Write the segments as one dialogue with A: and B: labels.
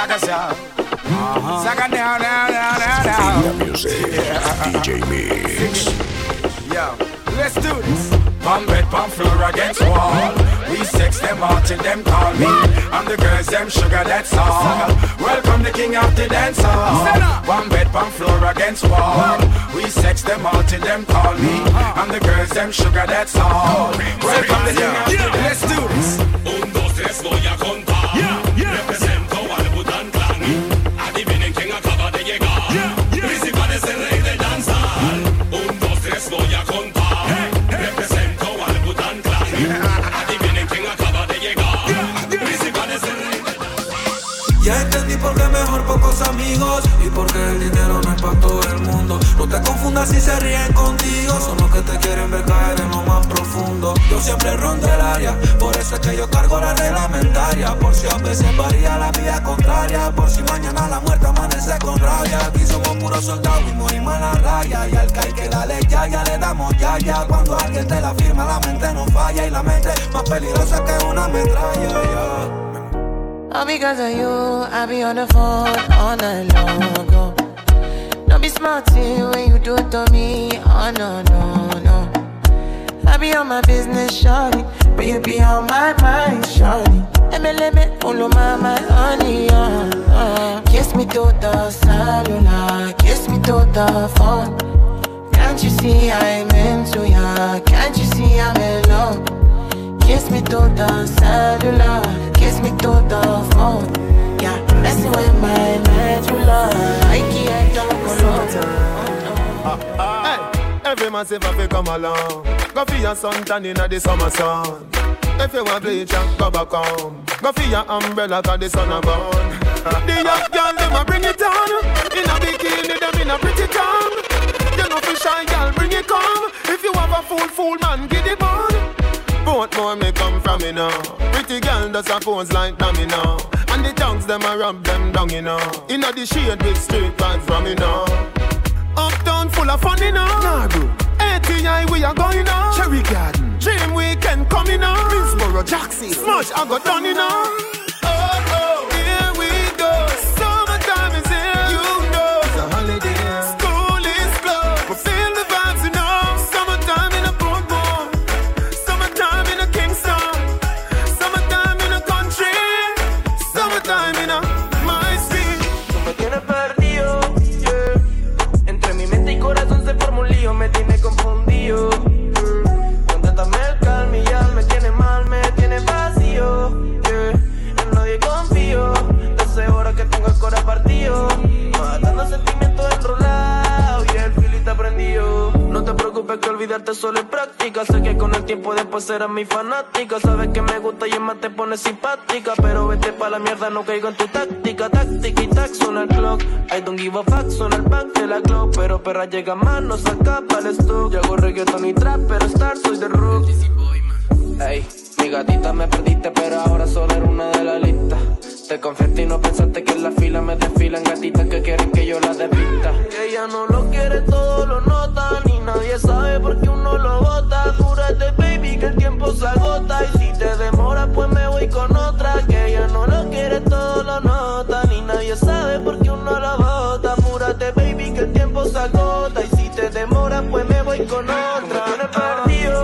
A: Saga. Saga now.
B: The music, DJ Mix.
A: Yo, let's do this. Palm bed, palm floor against wall. We sex them all till them call me. I'm the girls, them sugar, that's all. Welcome the king of the dance hall. Palm bed, palm floor against wall. We sex them all till them call me. I'm the girls, them sugar, that's all. Welcome the king of the dance hall. Let's do this.
C: 1, 2, 3, voy a contar. Represento al Wu-Tang Clan. Adivinen quién acaba de llegar. Principal es el rey del danzar. 1, 2, 3, voy a contar. Represento al Wu-Tang Clan. Adivinen quién acaba de llegar. Principal es el rey del danzar.
D: Ya entendí por qué mejor pocos amigos y porque el dinero no es para todo el mundo. No te confundas si se ríen contigo, son los que te quieren ver caer en lo más profundo. Yo siempre rondo el área, por eso es que yo cargo la reglamentaria. Por si a veces varía la vía contraria, por si mañana la muerte amanece con rabia. Aquí somos puros soldados y morimos en la raya. Y al que hay que darle ya le damos ya. Cuando alguien te la firma la mente no falla. Y la mente más peligrosa que una metralla.
E: All because of you, I be on the phone all night long ago. Don't be smarty when you do it to me. Oh no. I be on my business, shawty, but you be on my mind, shawty. MLM, follow my honey, Kiss me to the cellular, kiss me to the phone. Can't you see I'm into ya? Can't you see I'm in love? Kiss me to the cellular, kiss me to the phone. Yeah, messing with my medulla. I can't talk alone.
F: Hey, every man say if come along, go for your suntan inna the summer sun. If you want bleach and go back home, go for your umbrella 'cause the sun a burn. The young girl them a bring it on, in a bikini them in a pretty tongue. You know for shy girl bring it come. If you have a fool man give it on. Both more may come from me now. Pretty girl does a pose like dummy now. And the tongues them a rub them down you know. Inna the shade with straight vibes from me now. Uptown full of fun you know. Naru, ATI we are going now. Cherry Garden, Dream Weekend coming now. Minsboro, Jackson, Smush I got done you know. Oh, here we go. Summertime is here. You know it's a holiday. School is closed. We feel the vibes you know. Summertime in a Portmore. Summertime in a Kingston. Summertime in a country. Summertime in a my city.
G: Tú me tienes perdido, yeah. Entre mi mente y corazón se forma un lío. Me tiene confundido, Conténtame el calma y ya me tiene mal, me tiene vacío, En nadie confío. Hace horas que tengo el corazón partido. Matando sentimientos enrolados y el fili está prendido. No te preocupes que olvidarte solo es práctica. Sé que con el tiempo después serás mi fanática. Sabes que me gusta y es más te pone simpática. Pero vete pa' la mierda, no caigo en tu táctica. Táctica y tac, suena el clock. I don't give a fuck, suena el back de la Glock. Pero perra llega más, no saca para el stock. Yo hago reggaeton y trap, pero star soy de rock. Ey, mi gatita me perdiste, pero ahora solo eres una de la lista. Te confiaste y no pensaste que en la fila me desfilan gatitas que quieren que yo las desvista. Que ella no lo quiere, todo lo nota. Ni nadie sabe por qué uno lo bota. Cúrate, baby, que el tiempo se agota. Y si te demora, pues me voy con otra. Que ella no lo quiere, todo lo nota. Ni nadie sabe por qué uno lo bota. Apúrate, baby, que el tiempo se agota. Y si te demora, pues me voy con otra. Me perdido,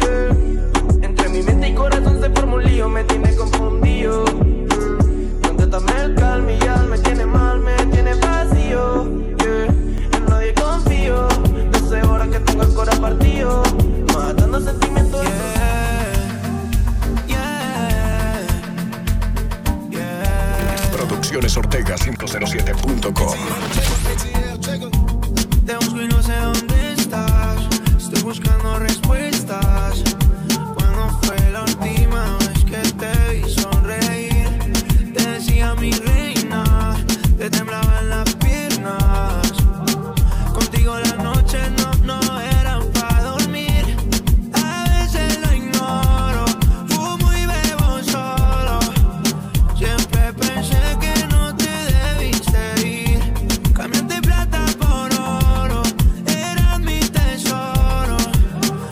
G: Entre mi mente y corazón se forma un lío. Me tiene confundido. Conténtame el calma y ya me tiene mal, me tiene vacío, En nadie confío. Desde horas que tengo el corazón partido. Matando sentimientos.
B: Producciones Ortega 507.com.
D: Te busco y no sé dónde estás. Estoy buscando respuestas. ¿Cuándo fue la última vez que te vi sonreír? Te decía mi reina, te temblaban las piernas. Contigo las noches no eran para dormir. A veces lo ignoro, fumo y bebo solo. Siempre pensé que no te debiste ir. Cambiaste plata por oro, eras mi tesoro.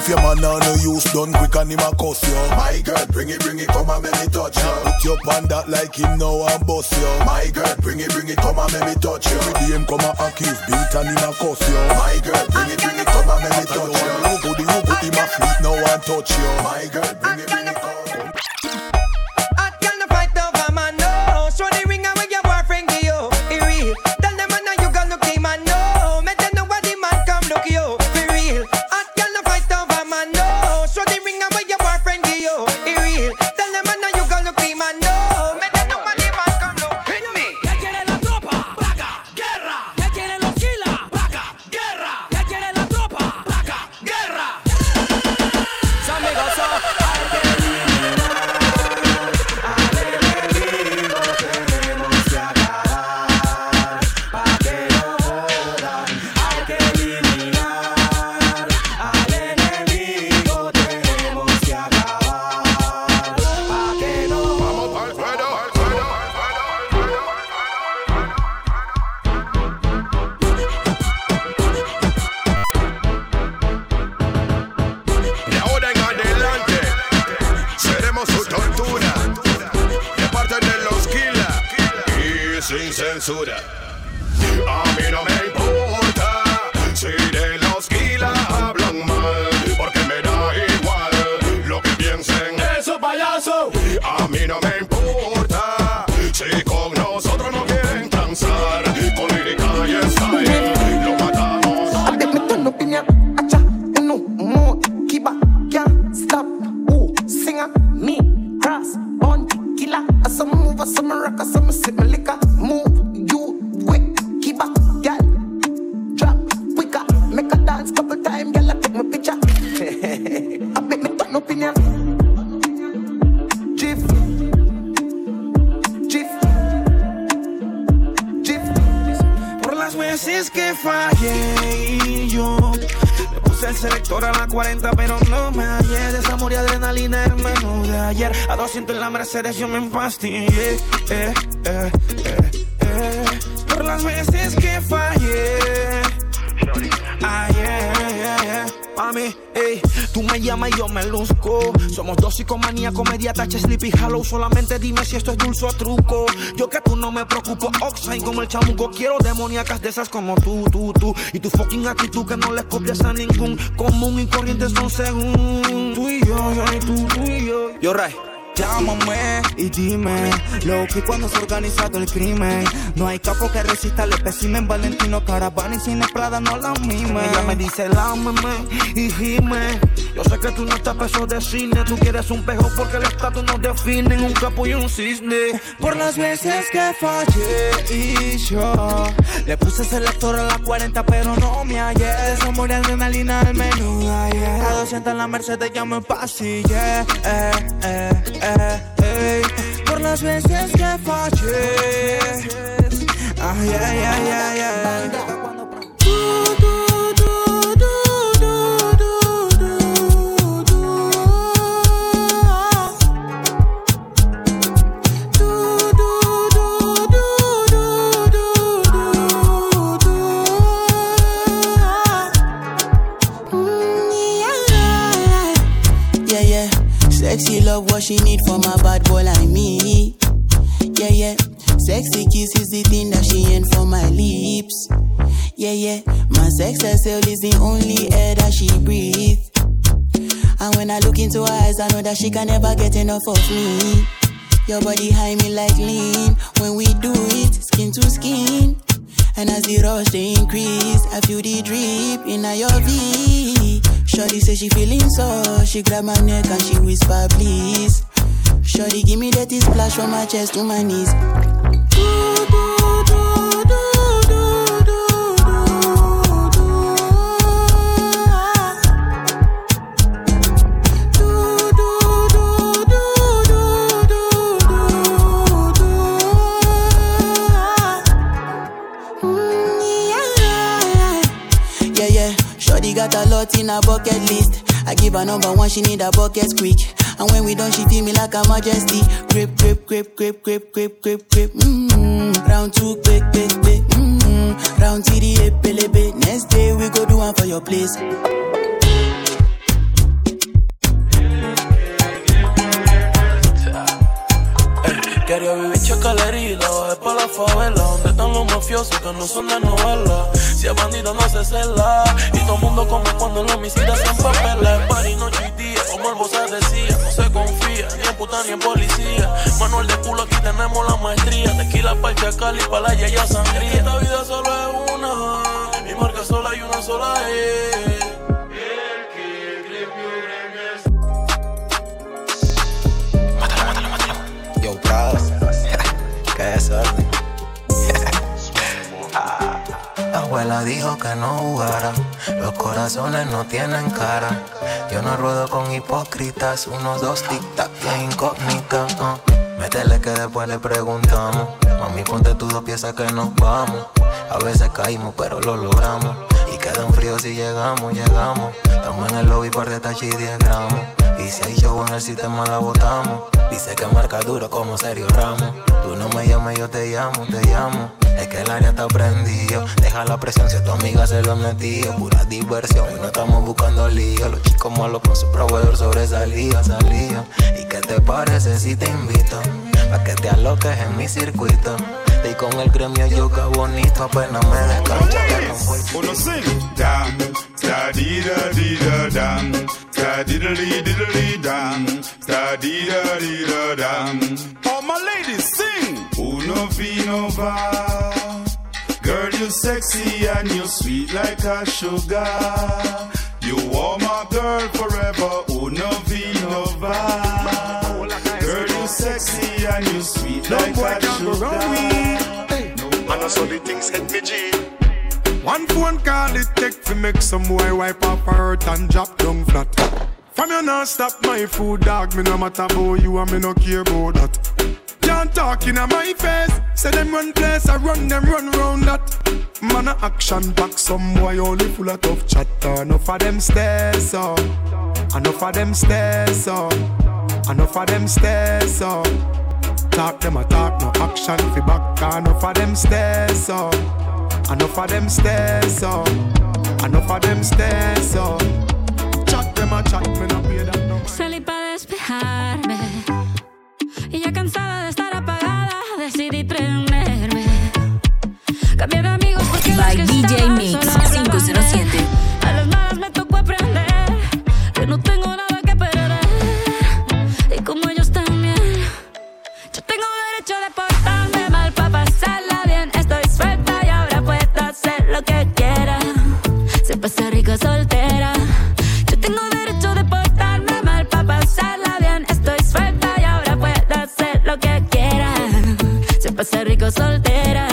H: if your man now no use done quick and him a cuss you. My girl, bring it, come and make me touch you. Put your pan that like him now and bust you. My girl, bring it, come and make me touch you. Every day him come and accuse, beat and him a cuss you. My girl, bring it, come and make me touch you. You put him a feet now and touch you. My girl, bring it, come.
G: Hot girl no fight over man, no. Show the ring and when your boyfriend give you, it real. Tell them man you gon' look the man, no. Make them know what the man come look you, for real. Hot girl no fight over man, no. Show the ring and when your boyfriend give you, it real. Tell them man you gon' look the man, no. Make them know what the man come look. Hit me.
C: ¿Qué quiere la tropa? Placa, guerra. ¿Qué quieren los kilas? Placa, guerra. ¿Qué quiere la tropa? Placa, guerra.
G: Amigos, hay que
C: sin censura. A mí no me importa si de los kilas hablan mal, porque me da igual lo que piensen esos payasos. A mí no me importa si con nosotros no quieren transar, con lírica y style lo matamos.
I: I bet me turn up in ya, acha, you know, more, keep up, can't stop. Ooh, singer, me, cross, on, killer. I some move, I some rock, I some sip my liquor. Move, you, quick, keep up, girl. Drop, quicker, make a dance couple times, girl, I take my picture. I bet me turn up in ya. Jif, Jif, Jif.
D: Por las veces que fallé y yo le puse el selector a la 40 pero no me hallé. Desamor y adrenalina el menú de ayer. A 200 en la Mercedes yo me empastillé. Por las veces que fallé. Mami, ey, tú me llamas y yo me luzco. Somos dos psicomaníacos, media tacha, Sleepy Hollow. Solamente dime si esto es dulce o truco. Yo que tú no me preocupo, Oxide como el chamuco. Quiero demoníacas de esas como tú. Y tu fucking actitud que no les copias a ningún. Común y corriente son según. Tú y yo, tú y yo. Yo, Ray.
J: Llámame y dime lo que cuando se ha organizado el crimen. No hay capo que resista al espécimen. Valentino Caravana y Cine Prada no la mime.
D: Ella me dice lámeme y gime. Yo sé que tú no estás peso de cine. Tú quieres un pejo porque el estatus nos define. Un capo y un cisne.
J: Por las veces que fallé y yo le puse selector a la 40 pero no me hallé. Desamor y adrenalina al menú de ayer. A 200 en la Mercedes ya me pasillé. Por las veces que fallé. Ay, ay, ay, ay, ay.
K: Sexy love what she need from a bad boy like me. Yeah, yeah. Sexy kiss is the thing that she ain't for my lips. Yeah, yeah. My sex herself is the only air that she breathes. And when I look into her eyes, I know that she can never get enough of me. Your body high me like lean. When we do it, skin to skin. And as the rush they increase, I feel the drip in your V. Shorty say she feeling so. She grab my neck and she whisper please. Shorty give me that splash from my chest to my knees. Got a lot in her bucket list. I give her number one, she need a bucket quick. And when we done, she feel me like a majesty. Grip, grip, grip, grip, grip, grip, grip, grip. Round two, quick, quick, quick. Round three, pelebe. Next day we go do one for your place.
G: Quería vivir chacalerita, es pa' la favela, donde están los mafiosos que no son de novela. Si es bandido no se cela, y todo el mundo come cuando los homicidas se empapela. Es party noche y día, como el Bosa decía, no se confía, ni en puta ni en policía. Manuel de culo, aquí tenemos la maestría. Tequila pa' el chacal y pa' la yaya sangría. Esta vida solo es una, mi marca sola y una sola es.
L: Yo, Prado, que desorden.
M: Abuela dijo que no jugara, los corazones no tienen cara. Yo no ruedo con hipócritas, 1, 2, tic-tac, que incógnita. Métele que después le preguntamos. Mami, ponte tus 2 piezas que nos vamos. A veces caímos, pero lo logramos. Y quedan fríos si llegamos. Estamos en el lobby, par de tachi y 10 gramos. Y si hay show en el sistema la botamos. Dice que marca duro como Sergio Ramos. Tú no me llames, yo te llamo. Es que el área está prendido. Deja la presión si a tu amiga se lo han metido. Pura diversión y no estamos buscando lío. Los chicos malos con su proveedor sobresalía. ¿Y qué te parece si te invito? Pa' que te aloques en mi circuito. Y con el gremio yoga bonito, apenas me descanso.
N: Uno sing. Dam, da di da di da dam, da di da di dam, da di da dam. All my ladies sing. Uno vino va. Girl, you sexy and you sweet like a sugar. You are my girl forever. Uno vino va. Girl, you sexy and you sweet like a sugar.
O: And I saw the things hit me G.
F: One phone call it take to make some boy wipe up her hurt and drop down flat. From you not stop my food, dog. Me no matter about you and me no care about that. Can't talk in my face. Say them run place, I run them run round that. Man a action back, some boy only full of tough chatter. Enough of them stairs up, enough of them stairs up, enough of them stairs up. Talk them a talk, no action fi back. Enough of them stairs up, enough of them stairs up, enough of them stairs up. Chat them a chat, me no pay that no.
P: Salí pa' despejarme y ya cansada de estar apagada decidí prenderme. Cambié de amigos porque
Q: by DJ Mix 507.
P: A las malas me tocó aprender que no tengo nada que perder. Y como ellos también, yo tengo derecho de portarme mal pa' pasarla bien. Estoy suelta y ahora puedo hacer lo que quiera. Se pasa rico soltera. Yo tengo derecho de portarme mal pa' pasarla bien. Estoy suelta y ahora puedo hacer lo que quiera. Se pasa rico soltera.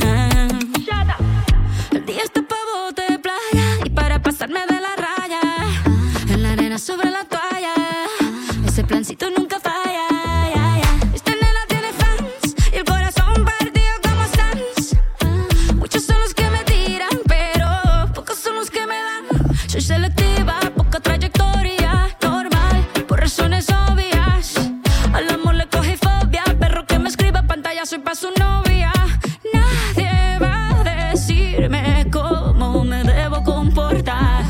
P: El día está pa' bote de playa y para pasarme de la raya. En la arena sobre la toalla. Ese plancito nunca falla. Esta nena tiene fans y el corazón partido como Sans. Muchos son los que me tiran, pero pocos son los que me dan. Soy selectiva, poca trayectoria, normal, por razones obvias. Al amor le cogí fobia, perro que me escribe pantalla, soy pa' su novia. Nadie va a decirme cómo me debo comportar.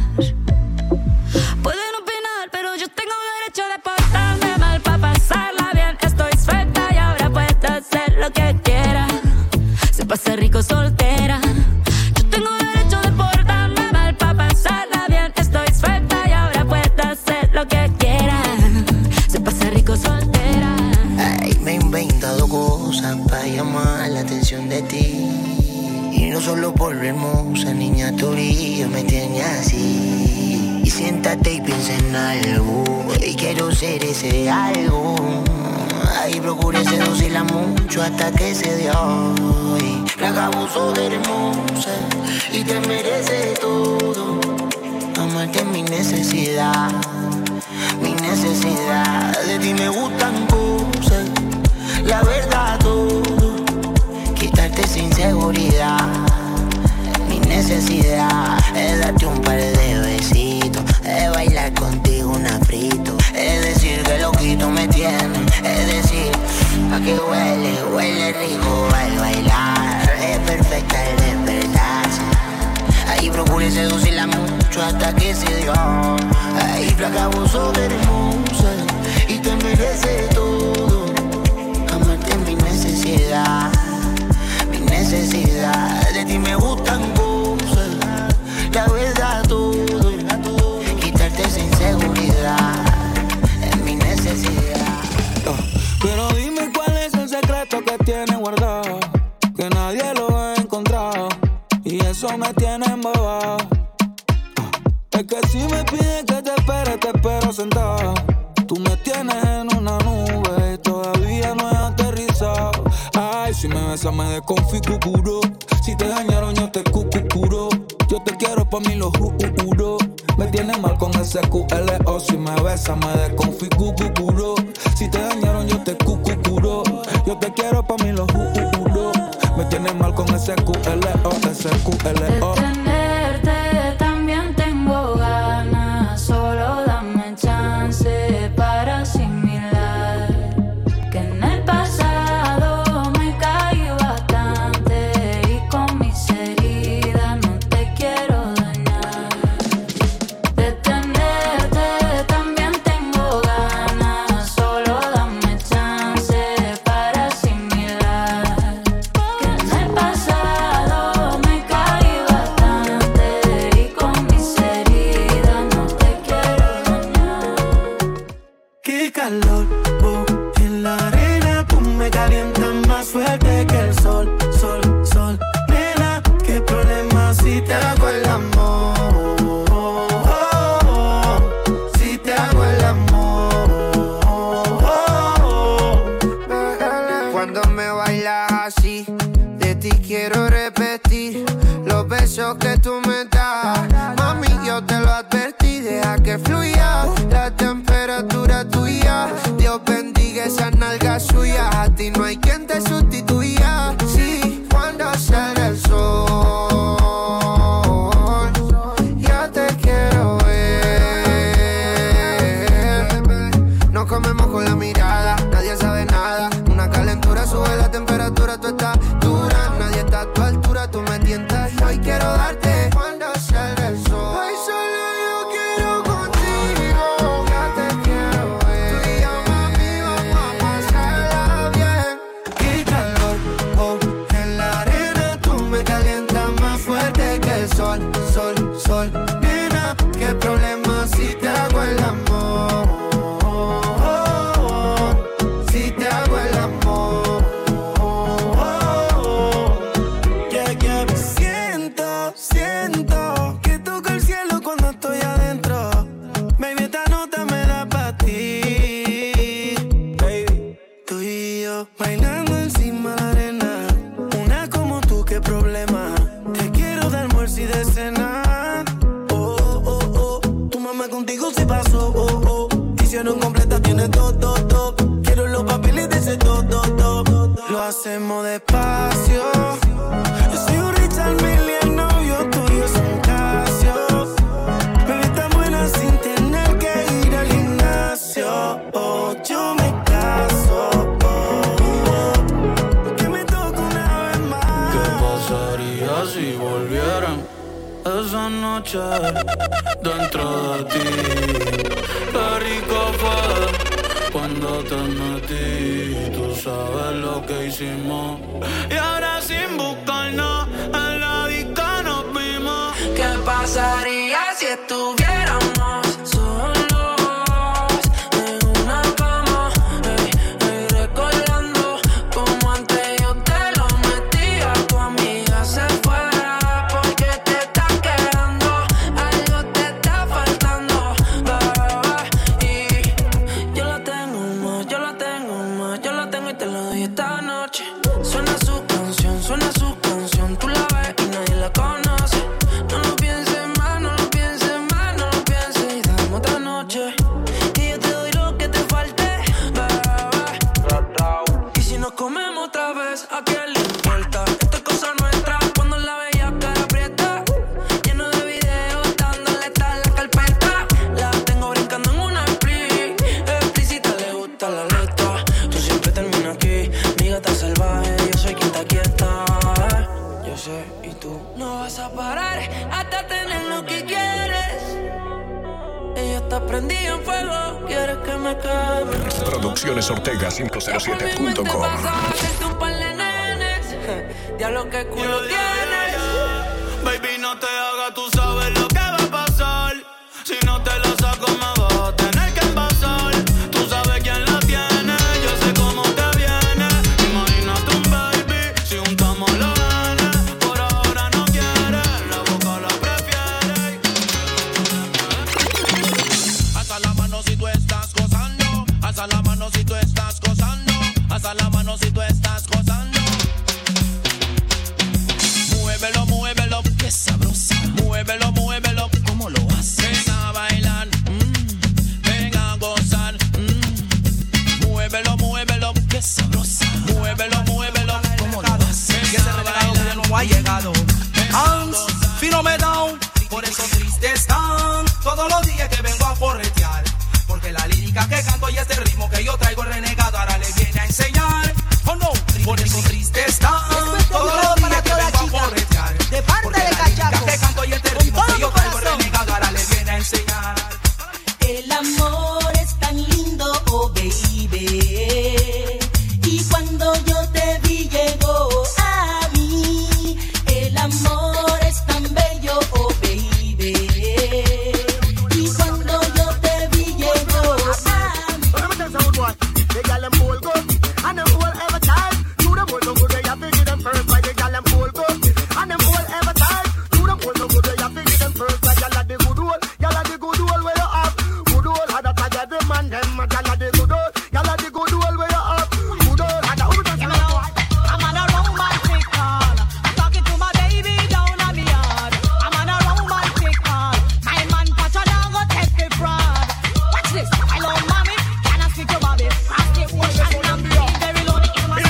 P: Pueden opinar, pero yo tengo derecho de portarme mal pa' pasarla bien. Estoy suelta y ahora puedo hacer lo que quiera. Se pasa rico soltera. Yo tengo derecho de portarme mal pa' pasarla bien. Estoy suelta y ahora puedo hacer lo que quiera. Se pasa rico soltera.
M: Ay, me he inventado cosas para llamar la atención de ti. Y no solo por lo hermosa, niña, tu brillo me tiene así. Y siéntate y piensa en algo, y quiero ser ese algo. Ay, procuré seducirla mucho hasta que se dio. Y la abuso de hermosa y te merece todo. Amarte es mi necesidad, mi necesidad. De ti me gustan cosas, la verdad todo. Quitarte esa inseguridad, mi necesidad es darte un par de besitos, es bailar contigo un afrito, es decir que loquito me tiene, es decir, a que huele rico al bailar, es perfecta el despertarse. Ahí procuré seducirla mucho hasta que se dio. Ahí flaca, vos sos hermosa y te merece todo. Amarte
J: lo que tiene guardado, que nadie lo ha encontrado, y eso me tiene embobado. Es que si me pides que te espero sentado. Tú me tienes en una nube y todavía no he aterrizado. Ay, si me besas me desconfiguro. Si te dañaron yo te cucuro. Yo te quiero pa' mí lo juro. Me tienes mal con ese QLO. Si me besas me desconfiguro. Si te dañaron yo te cucuro. Yo te quiero pa' mí lo juro. Me tienes mal con ese QLO, ese QLO.
P: De tenerte también tengo ganas. Solo dame chance para asimilar que en el pasado me caí bastante y con mis heridas no te quiero dañar. De tenerte también tengo ganas. Solo dame chance para asimilar que en el pasado me caí bastante y con mis heridas no te quiero dañar.
D: Qué calor, oh, en la arena tú me calientas más fuerte que el sol, sol, sol. Nena, qué problema si te hago el amor, oh, oh, si te hago el amor, oh, oh.
R: Cuando me bailas así, de ti quiero repetir los besos que tú me das. Mami, yo te lo advertí, deja que fluya la temperatura tuya. Dios bendiga esas nalgas suyas, a ti no hay quien te sustituya. Sí, cuando sale el sol, ya te quiero ver. Nos comemos con la mirada, nadie sabe nada. Una calentura sube la temperatura, tú estás dura. Nadie está a tu altura, tú me tientas y hoy quiero darte. Cuando sale el sol, hoy solo yo quiero contigo. Ya te quiero ver. Tú y yo, mami, vamos a pasarla bien.
D: Qué calor, oh, en la arena tú me calientas más fuerte que el sol, sol, sol. Nena, qué problema si te hago el amor, oh, oh, si te hago el amor, oh, oh. Yeah, yeah. Siento que toca el cielo cuando estoy adentro. Baby, esta nota me da pa' ti, baby. Tú y yo bailando encima de la arena. Una como tú, qué problema. Te quiero de almuerzo y de cena. Oh, oh, oh. Tu mamá contigo se pasó, oh, oh. Hicieron completa, tiene todo, todo. Quiero los papeles de ese todo, todo. Lo hacemos despacio. Yo soy un Richard Mille, el novio tuyo es un Casio. Bebé tan buena sin tener que ir al gimnasio. Oh, yo me caso, oh, oh. Que me toque una vez más.
J: ¿Qué pasaría si volvieran esa noche dentro de ti? Qué rico fue cuando te metí. Tú sabes lo que hicimos. Y ahora sin buscarnos en la disco nos vimos.
D: ¿Qué pasaría si estuviéramos solos en una cama? Recordando como antes yo te lo metía. Tu amiga se fuera porque te está quedando. Algo te está faltando, y yo la tengo más, yo la tengo más. Yo la tengo y te lo doy esta noche. Suena su canción, tú la ves y nadie la conoce. No lo pienses más, no lo pienses más, no lo pienses y dame otra noche. Y yo te doy lo que te falte, y si nos comemos otra vez, ¿a quién le importa? Esta es cosa nuestra, cuando la veía cara aprieta. Lleno de videos, dándole tal la carpeta. La tengo brincando en una explícita, le gusta la letra. Tú siempre terminas aquí, mi gata salvaje. Yo soy quien te aquieta, yo sé, y tú no vas a parar hasta tener lo que quieres. Ella está prendida en fuego, quieres que me queme.
B: Producciones Ortega 507.com.
D: Hacerte un par de nenes, diablo que culo tienes.
J: Baby, no te hagas, tú sabes lo que va a pasar. Si no te la saco me vas a tener que envasar. Tú sabes quién la tiene, yo sé cómo te viene. Imagina mano si tú estás gozando. Alza la mano si tú estás gozando. Alza la mano si tú estás gozando. Muévelo, muévelo, qué sabrosa. Muévelo, muévelo, ¿cómo lo haces? Ven a bailar, ven a gozar. Muévelo, muévelo, qué sabrosa. Muévelo, muévelo, ¿cómo lo haces?
S: Y ese regalado que no ha llegado. Hans, fino me down. Por eso triste están todos los días que vengo a corretear. Porque la lírica que canto y este ritmo que yo traigo renegado ahora le viene a enseñar. Oh no, por eso triste están todos los días que vengo a corretear.
T: De parte de Cachaco.
S: Que canto y este ritmo que yo traigo renegado ahora le viene a enseñar.
U: El amor es tan lindo, oh baby. Y cuando yo te vi llegó a mí. El amor es tan bello, oh baby. Y cuando yo te vi llegó a mí.
V: They got them full good, and them full every time. Do them full no good, they have to give them first. Like they got them full good, and them full every time. Do them full no good, they have to give them first. Like y'all the good old, y'all the good old where you up. Good old, had a tag the man them, y'all the good old, y'all the good old where you up. Good old, had a
T: I'm on a romantic call. I'm talking to my baby down on the yard. I'm on a romantic call. My man Pacha now go take the fraud. Watch this. Hello, mommy. Can I speak to Bobby? Ask the ocean and I'm very lonely in my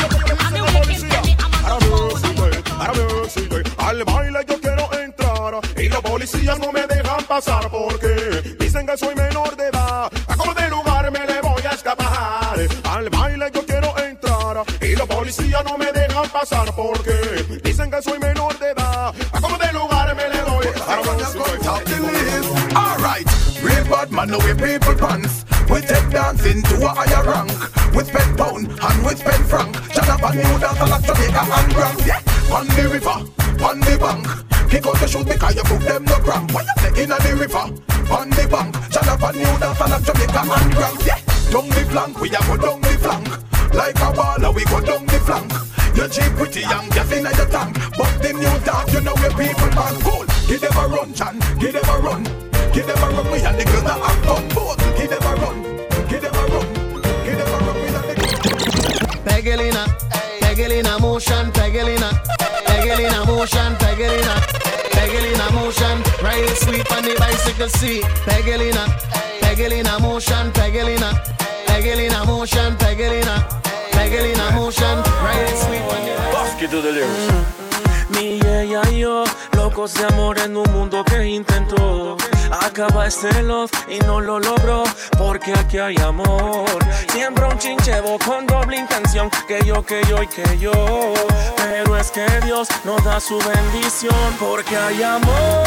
O: Al baile yo quiero entrar y los policías no me dejan pasar porque dicen que soy menor de edad. A como de lugar me le voy a escapar. Al baile yo quiero entrar y los policías no me dejan pasar porque dicen que soy menor de edad. A como de lugar me le voy a escapar.
H: Alright, real bad man, no we people pants. We take dancing to a higher rank. With pen pound and with pen frank. Jonathan New dance like Jamaica and Grand. Yeah, on the river, on the bank. Kick out the shoes because you put them no cramp. What you say in the river, on the bank. Jonathan New dance like Jamaica and Grand. Yeah, down the flank, we a go down the flank. Like a baller, we go down the flank. You're cheap, pretty young, just in your tank. But the new dance, you know where people man cool. Give them a run, Chan, give them a run. Give them a run, we and the girls that have fun. Both, give them a run, give them a run. Give them a run, we and the
V: Pegelina, Pegelina motion, Pegelina, Pegelina motion, Pegelina, Pegelina motion. Ride it sweet on the bicycle seat. Pegelina, Pegelina motion, Pegelina, Pegelina motion, Pegelina, Pegelina motion. Ride it sweet on the
W: bicycle. To the lyrics. Mi ella y yo, locos de amor en un mundo que intentó acabar este love y no lo logró, porque aquí hay amor. Siembra un chinchevo con doble intención, que yo y que yo. Pero es que Dios nos da su bendición, porque hay amor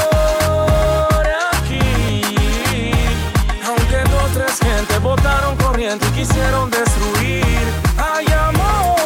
W: aquí. Aunque 2, 3 gente botaron corriente y quisieron destruir, hay amor.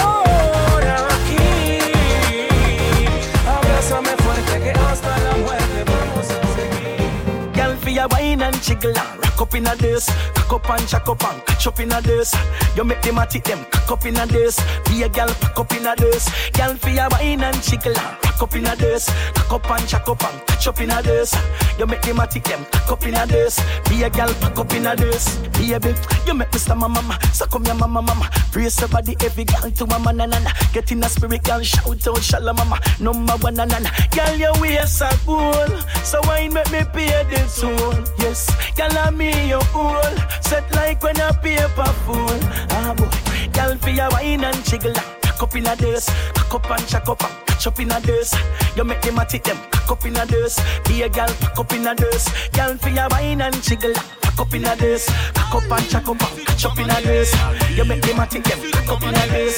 W: Abrázame fuerte que hasta la muerte vamos a seguir.
S: Girl, for your wine and jiggle and rock up in a this. Cock up and jack up and catch up in a this. You make them a tick them cock up in a this. Be a girl pack up in a this. Girl, for your wine and jiggle and rock up in a this. Cock up and jack up and catch up in a this. You make them a tick them cock up in a this. Be a girl pack up in a this. Baby, you make me stand my mama. So come your mama. Brace your body, every girl to mama nanana. Get in a spirit, girl, shout out shalom mama. Number 1 nanana. Girl, your waist are cool, so wine make me pay the toll. Yes, girl, I'm me your owl. Set like when a paper fool. Ah boy, girl, for your wine and jiggle. Cock up in a this, cock up and jack up and catch up in a this. You make them a tick them, cock up in a this. Be a girl, pack up in a this. Girl, for your wine and jiggle. Cock up in a this, cock up and jack up and catch up in a this. You make them a tick them, cock up in a this.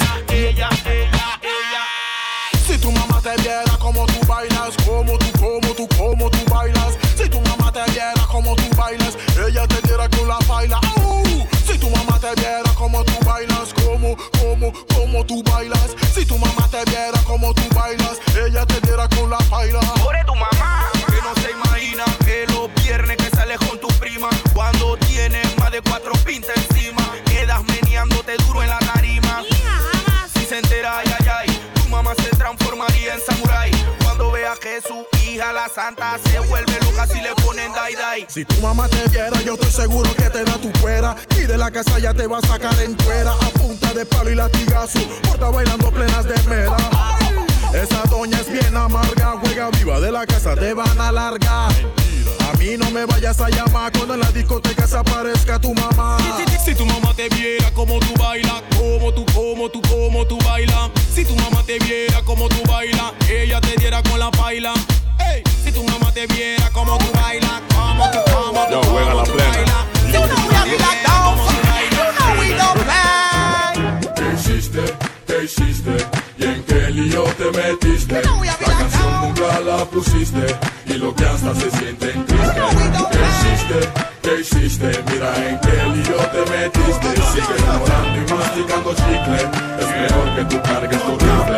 X: Si tu mamá te viera como tú bailas, como tú bailas. Si tu mamá te viera como tú bailas, ella te diera con la baila. Si tu mamá te viera como tú bailas, como tú bailas. Si tu mamá te viera como tú bailas, ella te diera con la baila.
S: Por tu mamá, que no se imagina que los viernes que sales con tu prima, cuando tienes más de 4 pintas encima, quedas meneándote duro en la tarima. Si se entera, ay, ay, ay, mamá se transformaría en samurái. Cuando vea que su hija la santa se vuelve loca nalgas y le ponen dai.
X: Si tu mamá te viera, yo estoy seguro que te da tu fuera. Y de la casa ya te va a sacar en cuera. A punta de palo y latigazo, porta bailando plenas de mera. Esa doña es bien amarga, juega viva de la casa, te van a largar. A mí no me vayas a llamar cuando en la discoteca se aparezca tu mamá.
A: Si tu mamá te viera como tú bailas, como tú bailas. Si tu mamá te viera como tú bailas, ella te diera con la paila. Hey, si tu mamá te viera como tú bailas, como tú
B: juega la plena.
A: You know we have like down,
S: you know we don't play.
C: ¿Qué hiciste? ¿Y en qué lío te metiste? La canción nunca la pusiste y lo que hasta se siente triste. ¿Qué hiciste? Mira en qué lío te metiste. Sigues enamorando y masticando chicle. Es mejor que tú cargues tu rifle.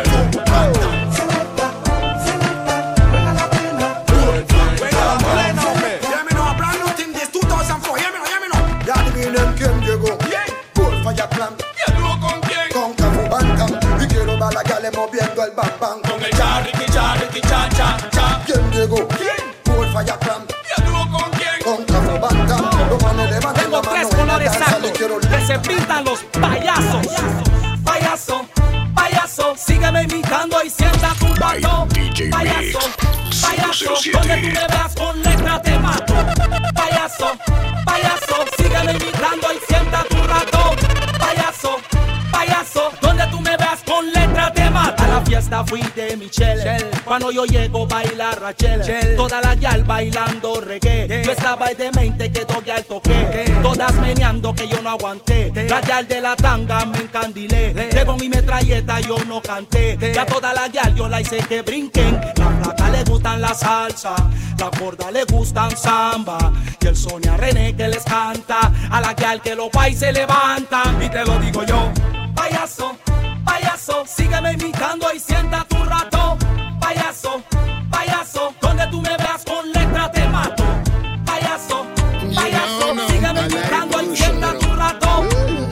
V: Moviendo el bang bang
A: con el Ricky cha cha cha.
V: ¿Quién llegó? ¿Quién? Por Fire Clan.
A: ¿Y tú con quién?
V: Con Café Banda. Los manes levantan
S: Tengo
V: la mano.
S: 3 colores santos que se pintan los payasos. Payaso, sígueme imitando y sienta tu rato. Payaso, donde tú me veas con letra te mato. Payaso, sígueme imitando y sienta tu rato. Payaso, donde tú me veas con letra te mato. A la fiesta fui de Michelle. Cuando yo llego baila Rachel. Toda la guial bailando reggae. Yo estaba demente que todo guial toqué. Todas meneando que yo no aguanté. La guial de la tanga me encandilé. Llevo mi metralleta yo no canté. Ya toda la guial yo la hice que brinquen. La flaca le gustan la salsa. La gorda le gustan samba. Y el Sonia René que les canta. A la guial que los pais se levantan. Y te lo digo yo. Payaso, sígueme imitando y sienta tu rato. Payaso, donde tú me veas con letra te mato. Payaso, sígueme imitando y sienta tu rato.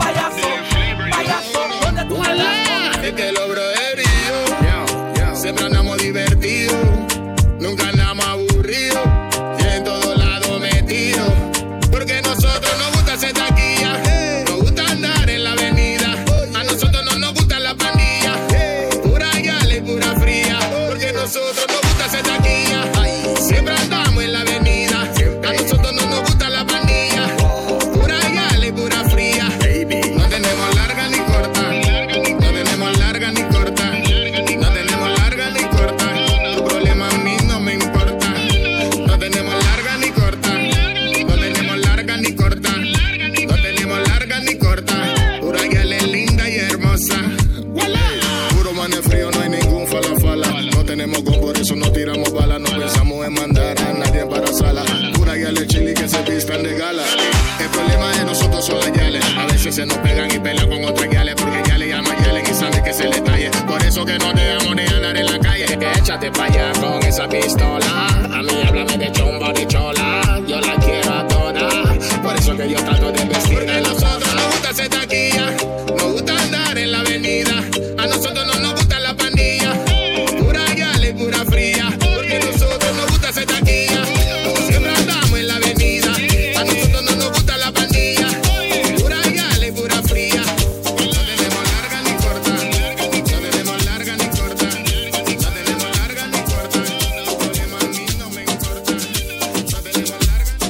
S: Payaso, donde tú me veas.
E: Es que los broderíos siempre andamos divertidos, nunca andamos aburridos, y en todos lados metidos, porque nosotros nos gusta hacer taquilla, nos gusta andar en la avenida. A nosotros no nos gusta la pandilla, pura yale, pura fría, porque nosotros nos gusta hacer taquilla, siempre andamos en la avenida. A nosotros no nos gusta la pandilla, pura yale, pura fría. No tenemos larga ni corta, no tenemos larga ni corta, no tenemos larga ni corta. Tu problema a mí no me importa. No tenemos larga ni corta, no tenemos larga ni corta, no tenemos larga ni corta. Pura yale linda y hermosa. Puro manes frío, no hay ningún fala. No tenemos gol, por eso no tiramos balas. No pensamos en mandar a nadie para sala. Pura yale chili que se pistan de gala. El problema de nosotros son las yales. A veces se nos pegan y pelean con otras yales, porque yale llama yale y sabe que se le talle. Por eso que no dejamos de andar en la calle. Que échate pa' allá con esa pistola. A mí háblame de chomba, de chola. Yo la quiero a todas. Por eso que yo trato de vestir. Porque a nosotros nos gusta hacer taquilla, nos gusta andar en la avenida. A nosotros no nos gusta la pandilla, pura yale, pura fría, porque nosotros nos gusta hacer taquilla, siempre andamos en la avenida. A nosotros no nos gusta la pandilla, pura yale, pura fría. No tenemos larga ni corta, no tenemos larga ni corta, no tenemos larga ni corta. Tu problema a mí no me importa. No tenemos larga.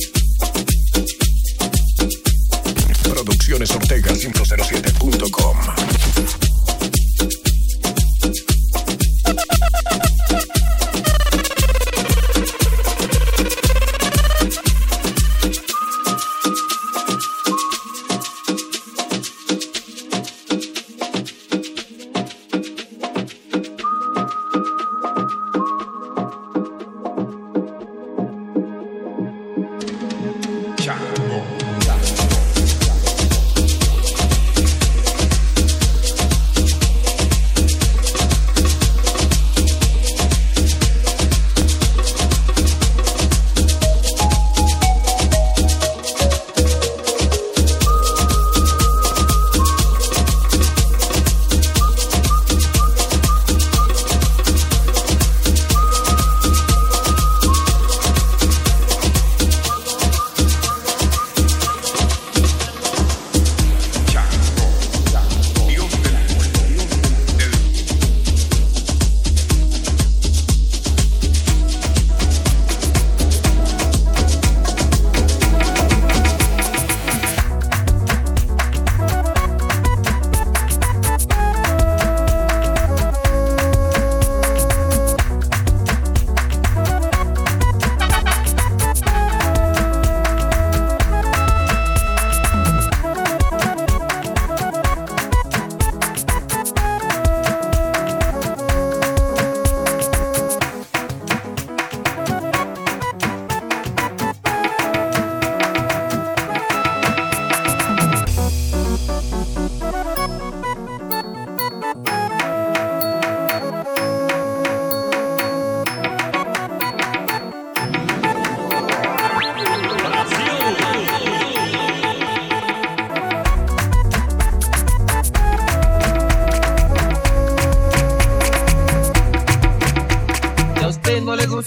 B: Producciones Ortega 507.com.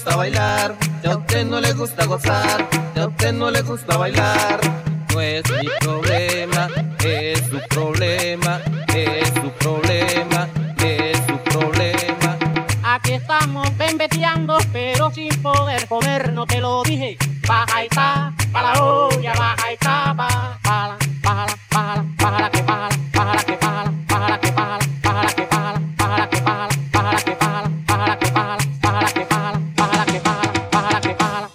G: gusta bailar, si a usted no le gusta gozar, si a usted no le gusta bailar, no es mi problema, es su problema, es su problema, es su problema.
I: Aquí estamos bembeteando, pero sin poder comer, no te lo dije. Baja y ta, para la olla, baja y ta, para la, que para, que para, que para, que para, que para, que para, que para, que para, que para, que para.